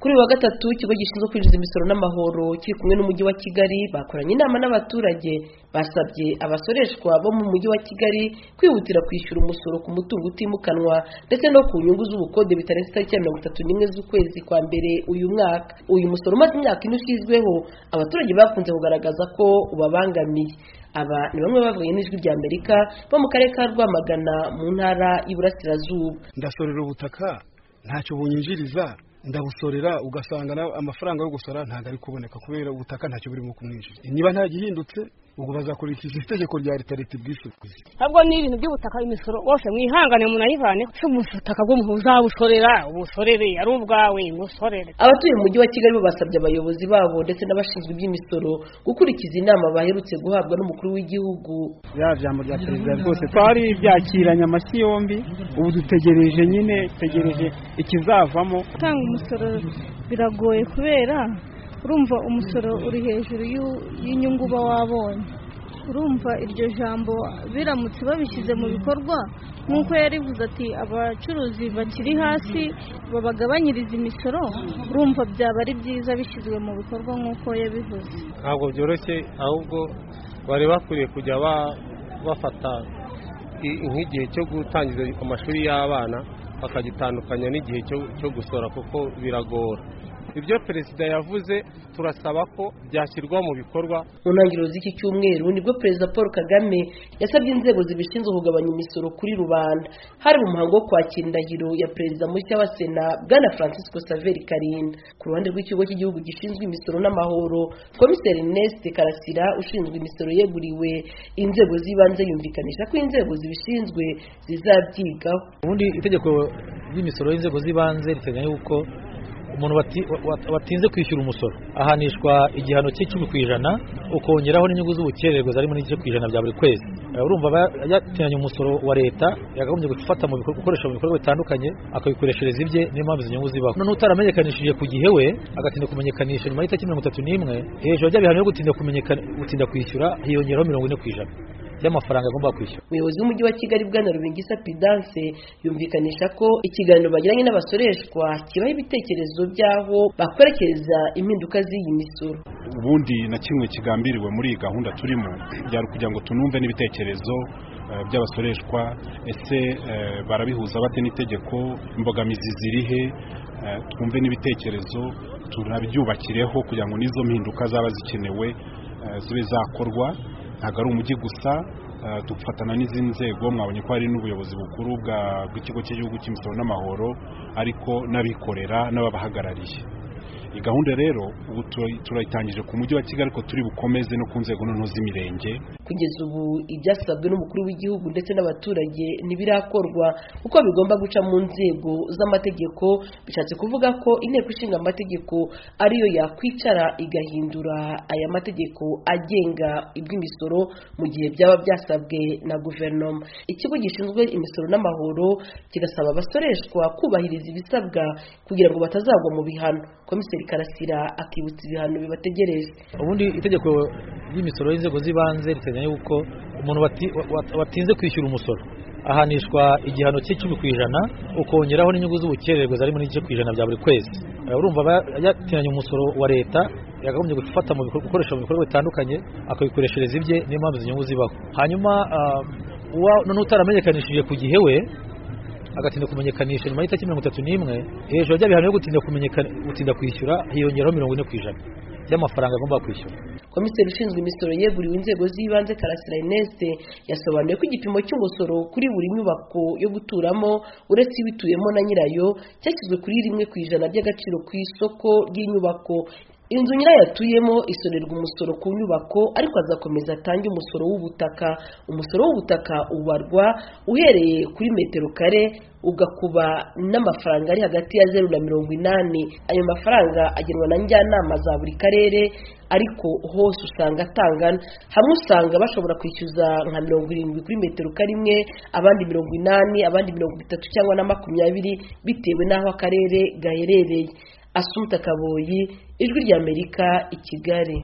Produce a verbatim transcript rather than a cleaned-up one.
Kuri wa gatatu ikigo gishinzwe kwinjiza imisoro n'amahoro kiri kumwe n'umujyi wa Kigali bakoranye inama n'abaturage basabye abasoreshwa bo mu mujyi wa Kigali kwihutira kwishyura umusoro ku mutungo utimukanwa ndetse no ku nyungu z'ubukode bitarenze itariki ya mirongo itatu n'imwe z'ukwezi kwa mbere uyu mwaka. Uyu musoro umaze imyaka ine ushyizweho abaturage bakunze kugaragaza ko ubabangamiye. Aba ni bamwe bavuganye n'ijwi rya Amerika bo mu karere ka Rwamagana mu ntara y'Iburasirazuba. Ndasorera ubutaka ntacyo bunyinjiriza, ndabusorera ugasanga amafaranga yo gusora ntago ari kuboneka kubera ubutaka ntacyo burimo kumwinjira. Niba nta gihindutse ubwo bazakurikiza itegeko rya leta leta bwisukuye. Ntabwo ni ibintu by'ubutaka imisoro wose mwihangane munayivane cyo ubutaka bwo muhuza busorera ubusorere ari ubwawe ngusorere. Abatuye mu mujyi wa Kigali bo basabye abayobozi babo ndetse n'abashinzwe iby'imisoro gukurikiza inama baherutse guhabwa n'umukuru w'igihugu. Ya jambo rya perezida rwose twari byakiranya amashyi yombi, ubu dutegereje nyine tegereje ikizavamo. Tanga umusoro biragoye kubera urumva umusoro uri hejuru y'inyungu ba wabonye. Urumva iryo jambo biramutse babishyize mu bikorwa nk'uko yarivuze ati abacuruzi bakiri hasi babagabanyiriza imisoro, urumva byaba ari byiza bishyizwe mu bikorwa nk'uko yabivuze. Ntabwo byoroshye, ahubwo bari bakwiye kujya bafata nk'igihe cyo gutangiza amashuri y'abana bakagitandukanya n'igihe cyo gusora kuko biragora. Ibyo perezida yavuze turasaba ko byashyirwa mu bikorwa. Mu ntangiriro z'iki cyumweru nibwo perezida Paul Kagame yasabye inzego zibishinzwe kugabanya imisoro kuri rubanda. Hari mu muhango wo kwakira indahiro ya perezida mushya wa Sena Bwana Francisco Xavier Karinda. Ku ruhande rw'ikigo cy'igihugu gishinzwe imisoro n'amahoro, Komiseri Ernest Karasira ushinzwe imisoro yeguriwe inzego z'ibanze yumvikanisha ko inzego zibishinzwe zizabyigaho. Ubundi itegeko ry'imisoro y'inzego z'ibanze riteganya yuko umuntu watinze kwishyura umusoro ahanishwa igihano cy'icumi ku ijana ukongeraho n'inyungu z'ubukererwe zari muri igice ku ijana bya buri kwezi. Urumva yatinanye umusoro wa leta yakagombye gufata mu bikorwa gukoresha mu bikorwa bitandukanye akabikoreshereza ibye, niyo mpamvu izo nyungu zibaho. None utaramenyekanishije ku gihe we agatinda kumenyekanisha nyuma y'itariki mirongo itatu n'imwe hejuru y'ibyo bihano yo gutinda kumenyekana gutinda kwishyura hiyongeraho mirongo ine ku ijana y'amafaranga agomba kwishyura. Umuyobozi w'umujyi wa Kigali Bwana Rubingisa Prudence yumvikanisha ko ikiganiro bagiranye n'abasoreshwa kibaho ibitekerezo by'aho bakwerekeza impinduka z'iyi misoro. Ubundi na kimwe kigambiriwe muri iyi gahunda turimo byari kugira ngo tunumve n'ibitekerezo by'abasoreshwa, ese barabihuza bate n'itegeko, imbogamizi zirihe, twumve n'ibitekerezo tunabyubakireho kugira ngo nizo mpinduka zaba zikenewe zibe zakorwa. Ntabwo ari umujyi gusa, dufatana n'izindi nzego, mwabonye ko hari n'ubuyobozi bukuru bw'ikigo cy'igihugu cy'imisoro n'amahoro ariko n'abikorera n'ababahagarariye. Iyi gahunda rero ubu turayitangije ku mujyi wa Kigali ko turi bukomeze no ku nzego nto z'imirenge. Kugeza ubu ibyasabwe n'umukuru w'igihugu ndetse n'abaturage ntibirakorwa kuko bigomba guca mu nzego z'amategeko. Bishatse kuvuga ko inteko ishinga amategeko ariyo yakwicara igahindura aya mategeko agenga iby'imisoro mu gihe byaba byasabwe na guverinoma. Ikigo gishinzwe imisoro n'amahoro kigasaba abasoreshwa kubahiriza ibisabwa kugira ngo batazagwa mu bihano. Komiseri Karasira akibutsa ibihano bibategereje. Ubundi itegeko ry'imisoro y'inzego z'ibanze riteganya yuko umuntu watinze kwishyura umusoro ahanishwa igihano cy'icumi ku ijana ukongeraho n'inyungu z'ubukererwe zari muri igice ku ijana bya buri kwezi. Urumva yatinanye umusoro wa leta yakagombye gufata mu bikorwa gukoresha mu bikorwa bitandukanye akabikoreshereza ibye, niyo mpamvu izo nyungu zibaho. Hanyuma none utaramenyekanishije ku gihe we agatinda kumenyekanisha nyuma y'itariki mirongo itatu n'imwe hejuru y'ibyo bihano yo gutinda kumenyekana gutinda kwishyura hiyongeraho mirongo ine ku ijana y'amafaranga agomba kwishyura. Komiseri ushinzwe imisoro yeguriwe inzego z'ibanze Karasira Ernest yasobanuye ko igipimo cy'umusoro kuri buri nyubako yo guturamo uretse ibituyemo na nyirayo cyashyizwe kuri rimwe ku ijana by'agaciro ku isoko ry'inyubako. Inzu nyirayo yatuyemo isorerwa umusoro ku nyubako ariko azakomeza atange umusoro w'ubutaka. Umusoro w'ubutaka ubarwa uhereye kuri metero kare ugakuba n'amafaranga ari hagati ya zeru na mirongo inani. Ayo mafaranga agenwa na njyanama za buri karere ariko hose usanga atangana. Hamwe usanga bashobora kwishyuza nka mirongo irindwi kuri metero karimwe, abandi mirongo inani, abandi mirongo itatu cyangwa na makumyabiri bitewe n'aho akarere gaherereye. Asumta Kaboyi, Ijwi ry'Amerika, i Kigali.